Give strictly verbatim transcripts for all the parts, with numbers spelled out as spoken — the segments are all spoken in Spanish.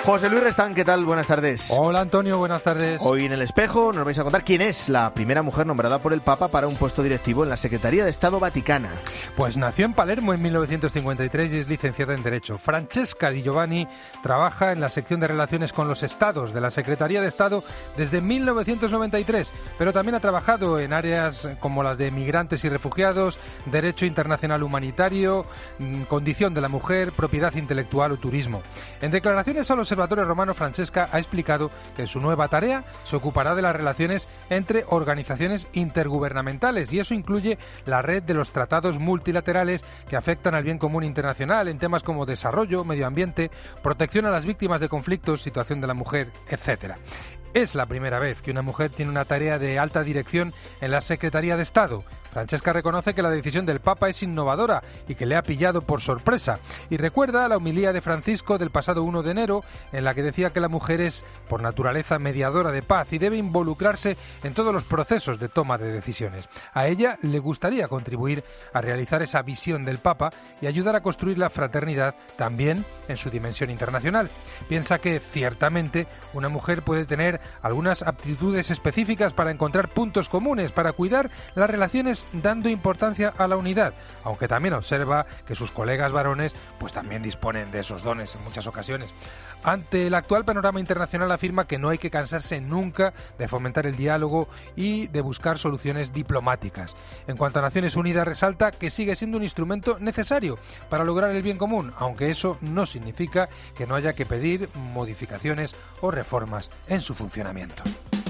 José Luis Restán, ¿qué tal? Buenas tardes. Hola Antonio, buenas tardes. Hoy en El Espejo nos vais a contar quién es la primera mujer nombrada por el Papa para un puesto directivo en la Secretaría de Estado Vaticana. Pues nació en Palermo en mil novecientos cincuenta y tres y es licenciada en Derecho. Francesca Di Giovanni trabaja en la sección de Relaciones con los Estados de la Secretaría de Estado desde mil novecientos noventa y tres, pero también ha trabajado en áreas como las de migrantes y refugiados, derecho internacional humanitario, condición de la mujer, propiedad intelectual o turismo. En declaraciones a los Observatorio Romano, Francesca ha explicado que su nueva tarea se ocupará de las relaciones entre organizaciones intergubernamentales y eso incluye la red de los tratados multilaterales que afectan al bien común internacional en temas como desarrollo, medio ambiente, protección a las víctimas de conflictos, situación de la mujer, etcétera. Es la primera vez que una mujer tiene una tarea de alta dirección en la Secretaría de Estado. Francesca reconoce que la decisión del Papa es innovadora y que le ha pillado por sorpresa. Y recuerda la homilía de Francisco del pasado uno de enero, en la que decía que la mujer es, por naturaleza, mediadora de paz y debe involucrarse en todos los procesos de toma de decisiones. A ella le gustaría contribuir a realizar esa visión del Papa y ayudar a construir la fraternidad también en su dimensión internacional. Piensa que, ciertamente, una mujer puede tener algunas aptitudes específicas para encontrar puntos comunes, para cuidar las relaciones dando importancia a la unidad, aunque también observa que sus colegas varones pues también disponen de esos dones en muchas ocasiones. Ante el actual panorama internacional afirma que no hay que cansarse nunca de fomentar el diálogo y de buscar soluciones diplomáticas. En cuanto a Naciones Unidas resalta que sigue siendo un instrumento necesario para lograr el bien común, aunque eso no significa que no haya que pedir modificaciones o reformas en su funcionamiento.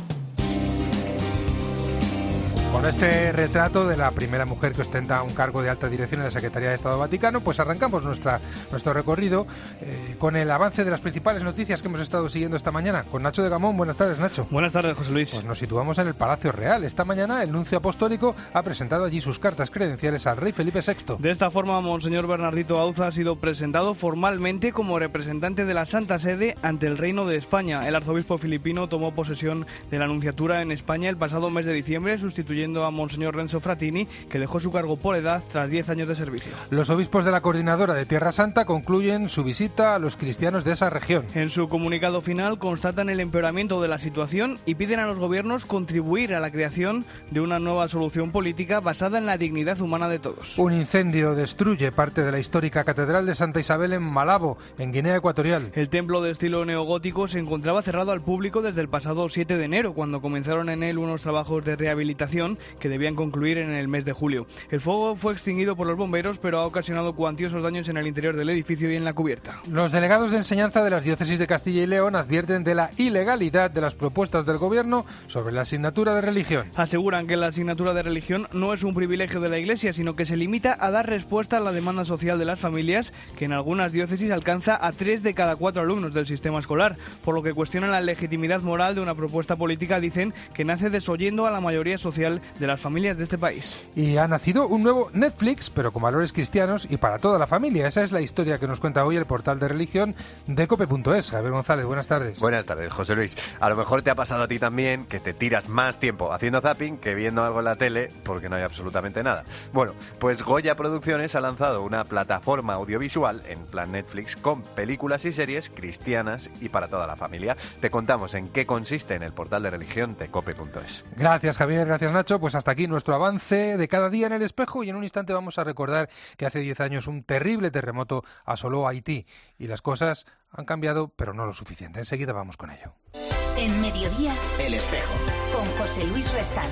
Con este retrato de la primera mujer que ostenta un cargo de alta dirección en la Secretaría de Estado Vaticano, pues arrancamos nuestra, nuestro recorrido eh, con el avance de las principales noticias que hemos estado siguiendo esta mañana. Con Nacho de Gamón. Buenas tardes, Nacho. Buenas tardes, José Luis. Pues nos situamos en el Palacio Real. Esta mañana el nuncio apostólico ha presentado allí sus cartas credenciales al rey Felipe sexto. De esta forma, Monseñor Bernardito Auza ha sido presentado formalmente como representante de la Santa Sede ante el Reino de España. El arzobispo filipino tomó posesión de la nunciatura en España el pasado mes de diciembre, sustituyendo a Monseñor Renzo Frattini, que dejó su cargo por edad tras diez años de servicio. Los obispos de la Coordinadora de Tierra Santa concluyen su visita a los cristianos de esa región. En su comunicado final constatan el empeoramiento de la situación y piden a los gobiernos contribuir a la creación de una nueva solución política basada en la dignidad humana de todos. Un incendio destruye parte de la histórica Catedral de Santa Isabel en Malabo, en Guinea Ecuatorial. El templo de estilo neogótico se encontraba cerrado al público desde el pasado siete de enero, cuando comenzaron en él unos trabajos de rehabilitación que debían concluir en el mes de julio. El fuego fue extinguido por los bomberos, pero ha ocasionado cuantiosos daños en el interior del edificio y en la cubierta. Los delegados de enseñanza de las diócesis de Castilla y León advierten de la ilegalidad de las propuestas del gobierno sobre la asignatura de religión. Aseguran que la asignatura de religión no es un privilegio de la Iglesia, sino que se limita a dar respuesta a la demanda social de las familias, que en algunas diócesis alcanza a tres de cada cuatro alumnos del sistema escolar, por lo que cuestionan la legitimidad moral de una propuesta política, dicen, que nace desoyendo a la mayoría social de las familias de este país. Y ha nacido un nuevo Netflix, pero con valores cristianos y para toda la familia. Esa es la historia que nos cuenta hoy el portal de religión de cope punto es. Javier González, buenas tardes. Buenas tardes, José Luis. A lo mejor te ha pasado a ti también que te tiras más tiempo haciendo zapping que viendo algo en la tele porque no hay absolutamente nada. Bueno, pues Goya Producciones ha lanzado una plataforma audiovisual en plan Netflix con películas y series cristianas y para toda la familia. Te contamos en qué consiste en el portal de religión de cope punto es. Gracias, Javier. Gracias, Nacho. Pues hasta aquí nuestro avance de cada día en El Espejo y en un instante vamos a recordar que hace diez años un terrible terremoto asoló Haití y las cosas han cambiado, pero no lo suficiente. Enseguida vamos con ello. En Mediodía, El Espejo, con José Luis Restán.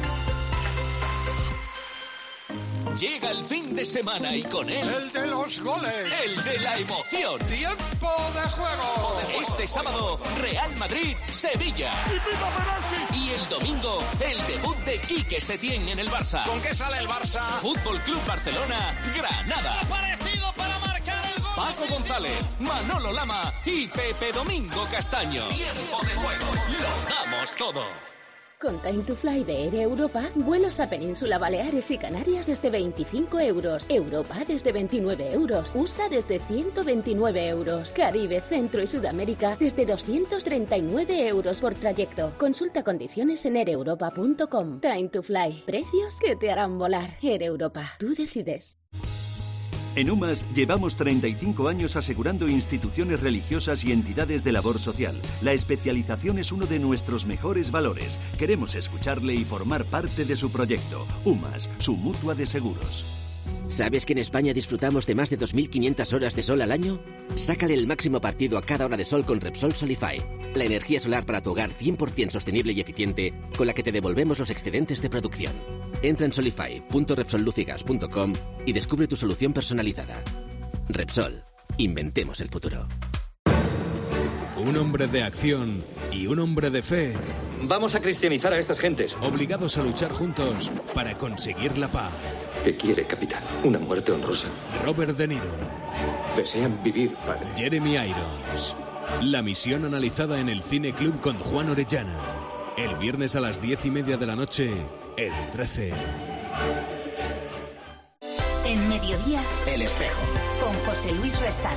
Llega el fin de semana y con él... ¡el de los goles! ¡el de la emoción! ¡Tiempo de juego! Este sábado, Real Madrid-Sevilla. ¡Y pita penalti! Y el domingo, el debut de Quique Setién en el Barça. ¿Con qué sale el Barça? Fútbol Club Barcelona-Granada. ¡Aparecido para marcar el gol! Paco González, Manolo Lama y Pepe Domingo Castaño. Tiempo de juego. Lo damos todo. Con Time to Fly de Air Europa, vuelos a Península Baleares y Canarias desde veinticinco euros. Europa desde veintinueve euros. U S A desde ciento veintinueve euros. Caribe, Centro y Sudamérica desde doscientos treinta y nueve euros por trayecto. Consulta condiciones en air europa punto com. Time to Fly. Precios que te harán volar. Air Europa. Tú decides. En UMAS llevamos treinta y cinco años asegurando instituciones religiosas y entidades de labor social. La especialización es uno de nuestros mejores valores. Queremos escucharle y formar parte de su proyecto. UMAS, su mutua de seguros. ¿Sabes que en España disfrutamos de más de dos mil quinientas horas de sol al año? Sácale el máximo partido a cada hora de sol con Repsol Solify. La energía solar para tu hogar cien por ciento sostenible y eficiente, con la que te devolvemos los excedentes de producción. Entra en solify punto repsol luz y gas punto com y descubre tu solución personalizada. Repsol. Inventemos el futuro. Un hombre de acción y un hombre de fe. Vamos a cristianizar a estas gentes. Obligados a luchar juntos para conseguir la paz. ¿Qué quiere, capitán? ¿Una muerte honrosa? Robert De Niro. Desean vivir, padre. Jeremy Irons. La misión analizada en el Cine Club con Juan Orellana. El viernes a las diez y media de la noche, el trece. En Mediodía, El Espejo. con José Luis Restán.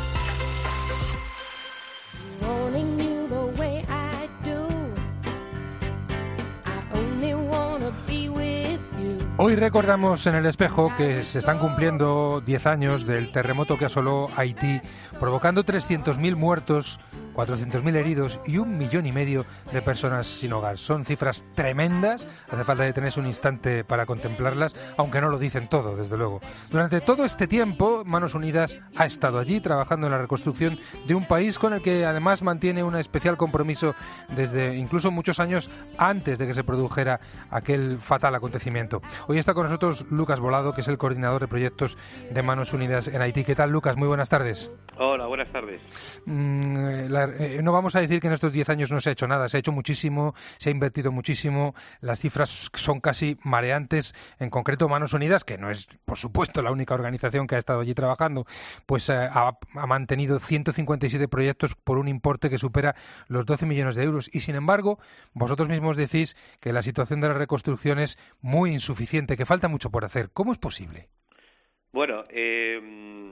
Hoy recordamos en El Espejo que se están cumpliendo diez años del terremoto que asoló Haití, provocando trescientos mil muertos, cuatrocientos mil heridos y un millón y medio de personas sin hogar. Son cifras tremendas, hace falta detenerse un instante para contemplarlas, aunque no lo dicen todo, desde luego. Durante todo este tiempo, Manos Unidas ha estado allí trabajando en la reconstrucción de un país con el que además mantiene un especial compromiso desde incluso muchos años antes de que se produjera aquel fatal acontecimiento. Hoy está con nosotros Lucas Volado, que es el coordinador de proyectos de Manos Unidas en Haití. ¿Qué tal, Lucas? Muy buenas tardes. Hola, buenas tardes. Mm, la, eh, no vamos a decir que en estos diez años no se ha hecho nada, se ha hecho muchísimo, se ha invertido muchísimo, las cifras son casi mareantes. En concreto, Manos Unidas, que no es, por supuesto, la única organización que ha estado allí trabajando, pues eh, ha, ha mantenido ciento cincuenta y siete proyectos por un importe que supera los doce millones de euros. Y, sin embargo, vosotros mismos decís que la situación de la reconstrucción es muy insuficiente, que falta mucho por hacer. ¿Cómo es posible? Bueno, eh,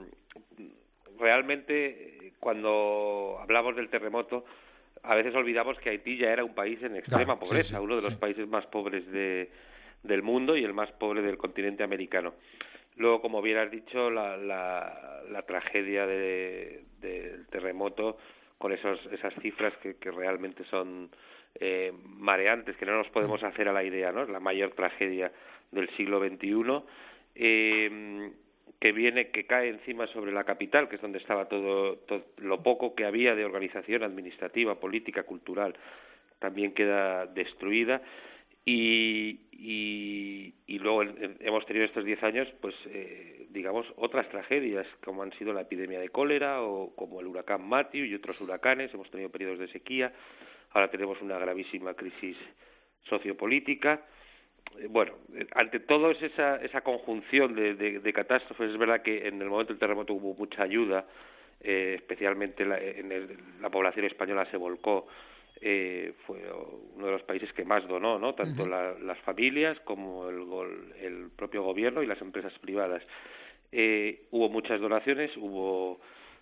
realmente cuando hablamos del terremoto a veces olvidamos que Haití ya era un país en extrema Ah, sí, pobreza, sí, uno de los sí. países países más pobres de, del mundo y el más pobre del continente americano. Luego, como bien has dicho, la, la, la tragedia de, del terremoto con esos, esas cifras que, que realmente son eh, mareantes, que no nos podemos hacer a la idea, ¿no? Es la mayor tragedia del siglo veintiuno, eh, que viene, que cae encima sobre la capital, que es donde estaba todo, todo lo poco que había de organización administrativa, política, cultural, también queda destruida. Y, y, y luego en, hemos tenido estos diez años, pues eh, digamos, otras tragedias, como han sido la epidemia de cólera o como el huracán Matthew y otros huracanes. Hemos tenido periodos de sequía, ahora tenemos una gravísima crisis sociopolítica. Eh, bueno, ante todo es esa, esa conjunción de, de, de catástrofes. Es verdad que en el momento del terremoto hubo mucha ayuda, eh, especialmente la, en el, la población española se volcó. Eh, fue uno de los países que más donó, ¿no? Tanto uh-huh. la, las familias como el, el propio gobierno y las empresas privadas. Eh, hubo muchas donaciones, hubo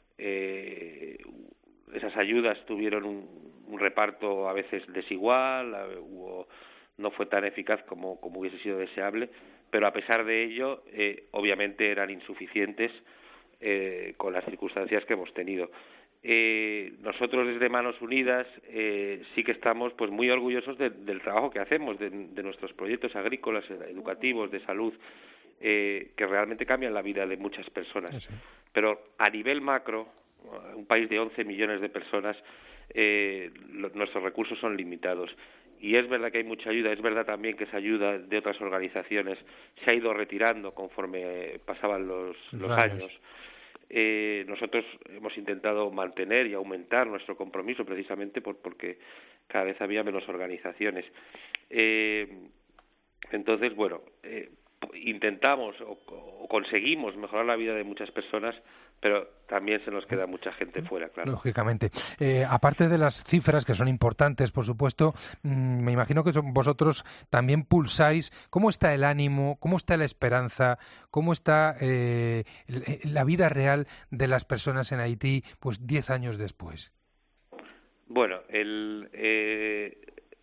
eh, esas ayudas tuvieron un, un reparto a veces desigual, hubo, no fue tan eficaz como, como hubiese sido deseable, pero a pesar de ello, eh, obviamente eran insuficientes eh, con las circunstancias que hemos tenido. Eh, nosotros desde Manos Unidas eh, sí que estamos pues muy orgullosos de, del trabajo que hacemos, de, de nuestros proyectos agrícolas, educativos, de salud, eh, que realmente cambian la vida de muchas personas. Sí. Pero a nivel macro, un país de once millones de personas, eh, lo, nuestros recursos son limitados. Y es verdad que hay mucha ayuda, es verdad también que esa ayuda de otras organizaciones se ha ido retirando conforme pasaban los, los años. años. Eh, nosotros hemos intentado mantener y aumentar nuestro compromiso precisamente por, porque cada vez había menos organizaciones. Eh, entonces, bueno, eh, intentamos o, o conseguimos mejorar la vida de muchas personas, pero también se nos queda mucha gente fuera, claro. Lógicamente. Eh, aparte de las cifras, que son importantes, por supuesto, mmm, me imagino que son vosotros también pulsáis. ¿Cómo está el ánimo? ¿Cómo está la esperanza? ¿Cómo está eh, la vida real de las personas en Haití, pues diez años después? Bueno, el, eh,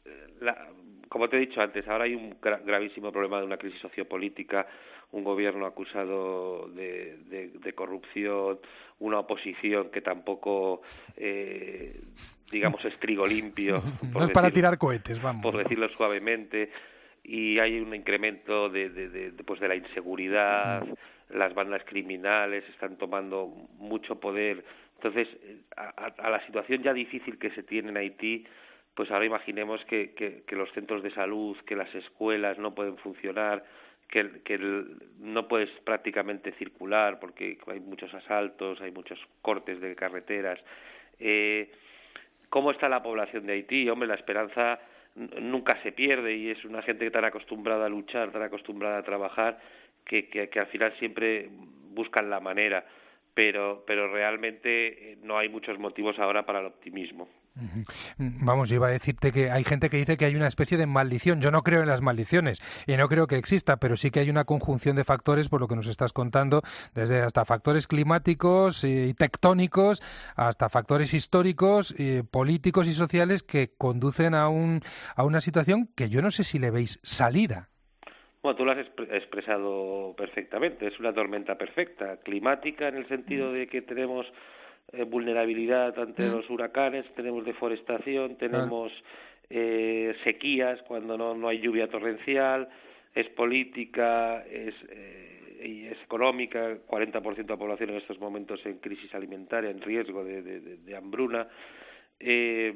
la, como te he dicho antes, ahora hay un gra- gravísimo problema de una crisis sociopolítica, un gobierno acusado de, de, de corrupción, una oposición que tampoco, eh, digamos, es trigo limpio. No es para tirar cohetes, vamos. Por decirlo suavemente, y hay un incremento de, de, de, de, pues de la inseguridad, las bandas criminales están tomando mucho poder. Entonces, a, a la situación ya difícil que se tiene en Haití, pues ahora imaginemos que, que, que los centros de salud, que las escuelas no pueden funcionar, que, que el, no puedes prácticamente circular porque hay muchos asaltos, hay muchos cortes de carreteras. Eh, ¿Cómo está la población de Haití? Hombre, la esperanza nunca se pierde y es una gente tan acostumbrada a luchar, tan acostumbrada a trabajar, que, que, que al final siempre buscan la manera, pero, pero realmente no hay muchos motivos ahora para el optimismo. Vamos, yo iba a decirte que hay gente que dice que hay una especie de maldición. Yo no creo en las maldiciones y no creo que exista, pero sí que hay una conjunción de factores, por lo que nos estás contando, desde hasta factores climáticos y tectónicos hasta factores históricos, y políticos y sociales que conducen a, un, a una situación que yo no sé si le veis salida. Bueno, tú lo has exp- expresado perfectamente. Es una tormenta perfecta, climática en el sentido de que tenemos Eh, vulnerabilidad ante mm. los huracanes, tenemos deforestación, tenemos eh, sequías cuando no, no hay lluvia torrencial, es política, es, eh, y es económica, cuarenta por ciento de la población en estos momentos en crisis alimentaria, en riesgo de, de, de, de hambruna. Eh,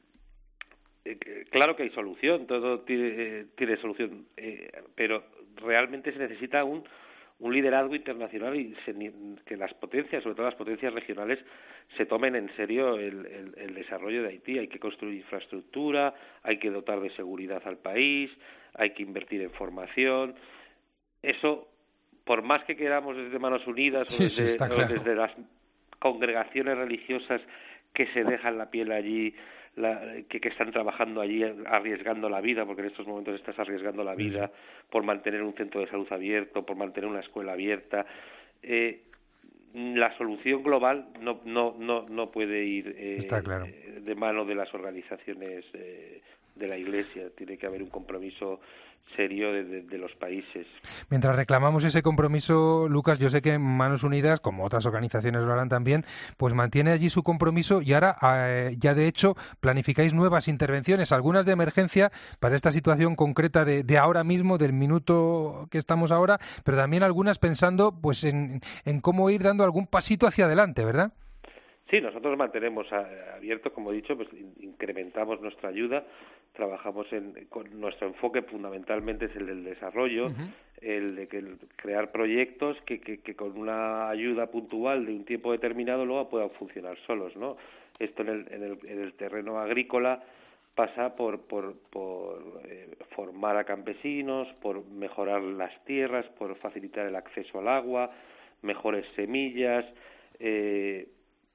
eh, claro que hay solución, todo tiene, eh, tiene solución, eh, pero realmente se necesita un un liderazgo internacional y se, que las potencias, sobre todo las potencias regionales, se tomen en serio el, el, el desarrollo de Haití. Hay que construir infraestructura, hay que dotar de seguridad al país, hay que invertir en formación. Eso, por más que queramos desde Manos Unidas sí, o, desde, sí, claro. o desde las congregaciones religiosas que se dejan la piel allí, La, que, que están trabajando allí arriesgando la vida, porque en estos momentos estás arriesgando la vida sí. por mantener un centro de salud abierto, por mantener una escuela abierta. Eh, la solución global no no no no puede ir eh, Está claro. de mano de las organizaciones eh, de la Iglesia. Tiene que haber un compromiso serio de, de, de los países. Mientras reclamamos ese compromiso, Lucas, yo sé que Manos Unidas, como otras organizaciones lo harán también, pues mantiene allí su compromiso y ahora eh, ya de hecho planificáis nuevas intervenciones, algunas de emergencia para esta situación concreta de, de ahora mismo, del minuto que estamos ahora, pero también algunas pensando pues en, en cómo ir dando algún pasito hacia adelante, ¿verdad? Sí, nosotros mantenemos abierto, como he dicho, pues incrementamos nuestra ayuda, trabajamos en con nuestro enfoque fundamentalmente es el del desarrollo, uh-huh. el de que el crear proyectos que, que, que con una ayuda puntual de un tiempo determinado luego puedan funcionar solos, ¿no? Esto en el, en el, en el terreno agrícola pasa por por, por eh, formar a campesinos, por mejorar las tierras, por facilitar el acceso al agua, mejores semillas, eh,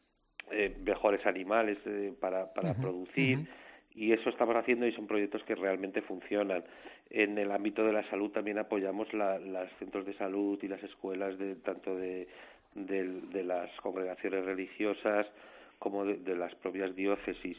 eh, mejores animales eh, para para uh-huh. producir. Uh-huh. Y eso estamos haciendo y son proyectos que realmente funcionan. En el ámbito de la salud también apoyamos la, los centros de salud y las escuelas de tanto de, de, de las congregaciones religiosas como de, de las propias diócesis.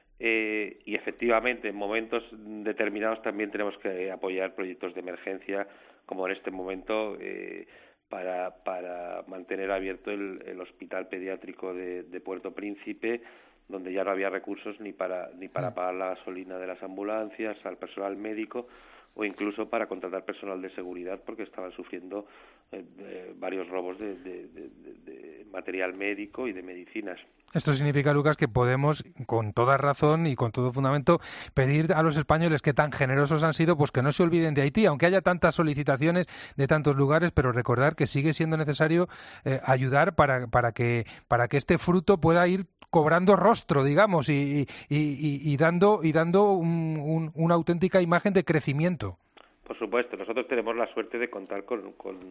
Eh, y efectivamente en momentos determinados también tenemos que apoyar proyectos de emergencia, como en este momento eh, para, para mantener abierto el, el hospital pediátrico de, de Puerto Príncipe, donde ya no había recursos ni para ni para pagar la gasolina de las ambulancias, al personal médico o incluso para contratar personal de seguridad porque estaban sufriendo eh, de varios robos de, de, de, de material médico y de medicinas. Esto significa, Lucas, que podemos, con toda razón y con todo fundamento, pedir a los españoles que tan generosos han sido, pues que no se olviden de Haití, aunque haya tantas solicitaciones de tantos lugares, pero recordar que sigue siendo necesario eh, ayudar para, para, que, para que este fruto pueda ir cobrando rostro, digamos, y, y, y, y dando, y dando un, un, una auténtica imagen de crecimiento. Por supuesto, nosotros tenemos la suerte de contar con, con,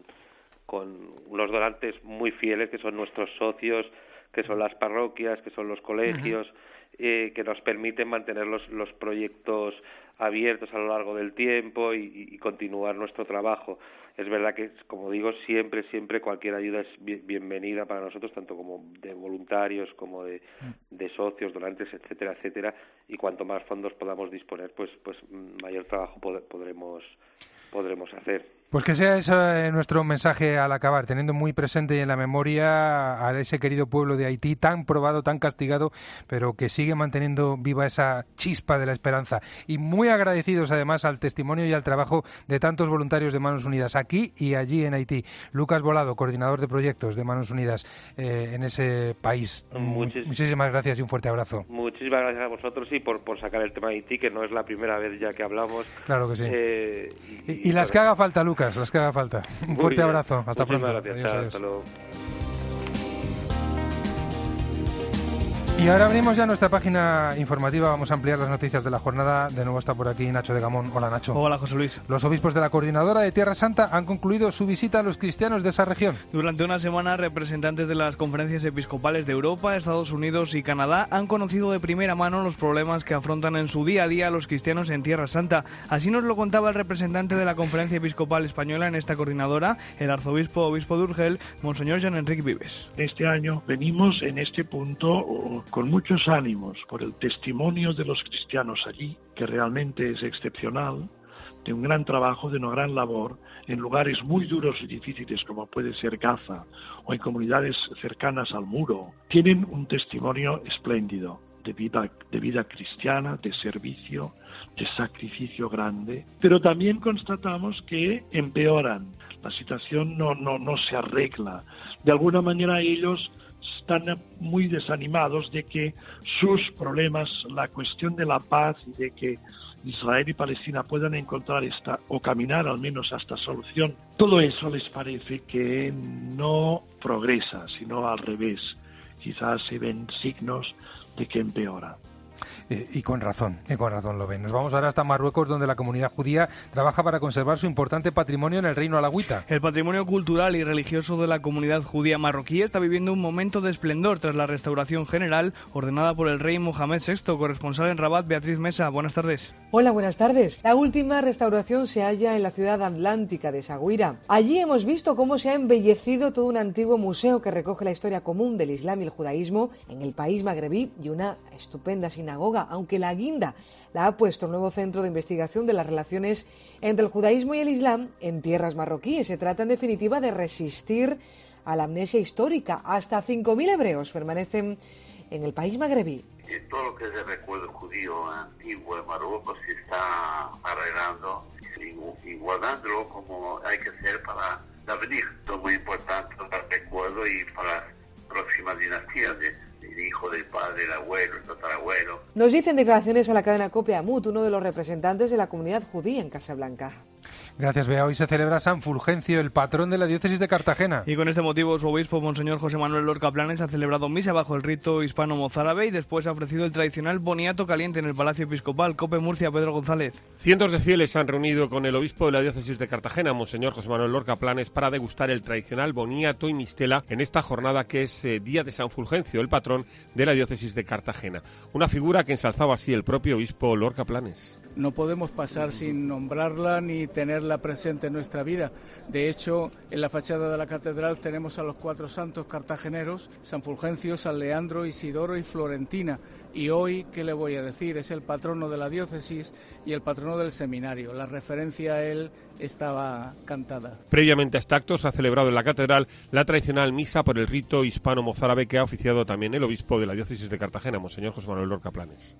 con unos donantes muy fieles, que son nuestros socios, que son las parroquias, que son los colegios, uh-huh. eh, que nos permiten mantener los, los proyectos abiertos a lo largo del tiempo y, y continuar nuestro trabajo. es verdad que, como digo, siempre, siempre cualquier ayuda es bienvenida para nosotros, tanto como de voluntarios, como de, de socios, donantes, etcétera, etcétera, y cuanto más fondos podamos disponer, pues, pues mayor trabajo pod- podremos, podremos hacer. Pues que sea ese nuestro mensaje al acabar, teniendo muy presente y en la memoria a ese querido pueblo de Haití, tan probado, tan castigado, pero que sigue manteniendo viva esa chispa de la esperanza. Y muy agradecidos además al testimonio y al trabajo de tantos voluntarios de Manos Unidas, aquí y allí en Haití. Lucas Volado, coordinador de proyectos de Manos Unidas eh, en ese país. Muchis... Muchísimas gracias y un fuerte abrazo. Muchísimas gracias a vosotros y por, por sacar el tema de Haití, que no es la primera vez ya que hablamos. Claro que sí. Eh, y, y, y las que haga falta, Lucas. Las que haga falta. Un fuerte abrazo. Hasta pronto. Gracias. Adiós, adiós. Hasta luego. Y ahora abrimos ya nuestra página informativa, vamos a ampliar las noticias de la jornada. De nuevo está por aquí Nacho de Gamón. Hola, Nacho. Hola, José Luis. Los obispos de la Coordinadora de Tierra Santa han concluido su visita a los cristianos de esa región. Durante una semana, representantes de las conferencias episcopales de Europa, Estados Unidos y Canadá han conocido de primera mano los problemas que afrontan en su día a día los cristianos en Tierra Santa. Así nos lo contaba el representante de la Conferencia Episcopal Española en esta coordinadora, el arzobispo obispo de Urgel, Monseñor Jean Enrique Vives. Este año venimos en este punto con muchos ánimos por el testimonio de los cristianos allí, que realmente es excepcional, de un gran trabajo, de una gran labor, en lugares muy duros y difíciles como puede ser Gaza o en comunidades cercanas al muro. Tienen un testimonio espléndido de vida, de vida cristiana, de servicio, de sacrificio grande, pero también constatamos que empeoran. La situación no, no, no se arregla. De alguna manera ellos están muy desanimados de que sus problemas, la cuestión de la paz y de que Israel y Palestina puedan encontrar esta, o caminar al menos a esta solución, todo eso les parece que no progresa, sino al revés. Quizás se ven signos de que empeora. Eh, y con razón, y con razón lo ven. Nos vamos ahora hasta Marruecos, donde la comunidad judía trabaja para conservar su importante patrimonio en el Reino Alagüita. El patrimonio cultural y religioso de la comunidad judía marroquí está viviendo un momento de esplendor tras la restauración general ordenada por el rey Mohamed sexto. Corresponsal en Rabat, Beatriz Mesa. Buenas tardes. Hola, buenas tardes. La última restauración se halla en la ciudad atlántica de Saguira. Allí hemos visto cómo se ha embellecido todo un antiguo museo que recoge la historia común del Islam y el judaísmo en el país magrebí y una estupenda sinagoga, aunque la guinda la ha puesto el nuevo centro de investigación de las relaciones entre el judaísmo y el islam en tierras marroquíes. Se trata en definitiva de resistir a la amnesia histórica. Hasta cinco mil hebreos permanecen en el país magrebí. Y todo lo que es el recuerdo judío antiguo de Marruecos se está arreglando y, y guardándolo como hay que hacer para el avenir. Esto es muy importante para el recuerdo y para las próximas dinastías de el hijo del padre, el abuelo, el tatarabuelo. Nos dicen declaraciones a la cadena Cope Amut, uno de los representantes de la comunidad judía en Casablanca. Gracias, Bea. Hoy se celebra San Fulgencio, el patrón de la diócesis de Cartagena. Y con este motivo su obispo, Monseñor José Manuel Lorca Planes, ha celebrado misa bajo el rito hispano-mozárabe y después ha ofrecido el tradicional boniato caliente en el Palacio Episcopal. Cope Murcia, Pedro González. Cientos de fieles se han reunido con el obispo de la diócesis de Cartagena, Monseñor José Manuel Lorca Planes, para degustar el tradicional boniato y mistela en esta jornada que es eh, Día de San Fulgencio, el patrón de la diócesis de Cartagena. Una figura que ensalzaba así el propio obispo Lorca Planes. No podemos pasar sin nombrarla ni tenerla presente en nuestra vida. De hecho, en la fachada de la catedral tenemos a los cuatro santos cartageneros, San Fulgencio, San Leandro, Isidoro y Florentina. Y hoy, ¿qué le voy a decir? Es el patrono de la diócesis y el patrono del seminario. La referencia a él estaba cantada. Previamente a este acto se ha celebrado en la catedral la tradicional misa por el rito hispano-mozárabe que ha oficiado también el obispo de la diócesis de Cartagena, Monseñor José Manuel Lorca Planes.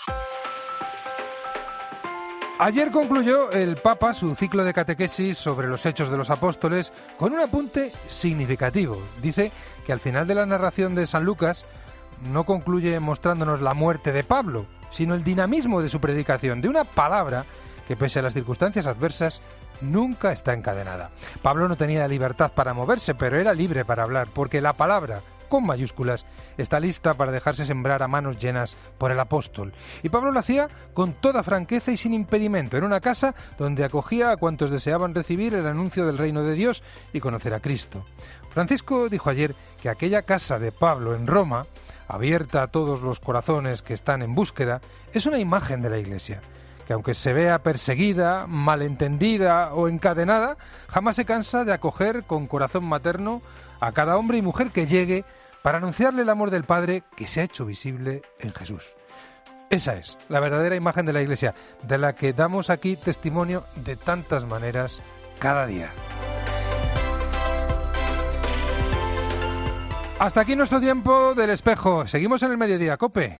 Ayer concluyó el Papa su ciclo de catequesis sobre los Hechos de los Apóstoles con un apunte significativo. Dice que al final de la narración de San Lucas no concluye mostrándonos la muerte de Pablo, sino el dinamismo de su predicación, de una palabra que pese a las circunstancias adversas nunca está encadenada. Pablo no tenía libertad para moverse, pero era libre para hablar, porque la palabra, con mayúsculas, está lista para dejarse sembrar a manos llenas por el apóstol. Y Pablo lo hacía con toda franqueza y sin impedimento, en una casa donde acogía a cuantos deseaban recibir el anuncio del reino de Dios y conocer a Cristo. Francisco dijo ayer que aquella casa de Pablo en Roma, abierta a todos los corazones que están en búsqueda, es una imagen de la Iglesia, que aunque se vea perseguida, malentendida o encadenada, jamás se cansa de acoger con corazón materno a cada hombre y mujer que llegue para anunciarle el amor del Padre que se ha hecho visible en Jesús. Esa es la verdadera imagen de la Iglesia, de la que damos aquí testimonio de tantas maneras cada día. Hasta aquí nuestro tiempo del espejo. Seguimos en el Mediodía, COPE.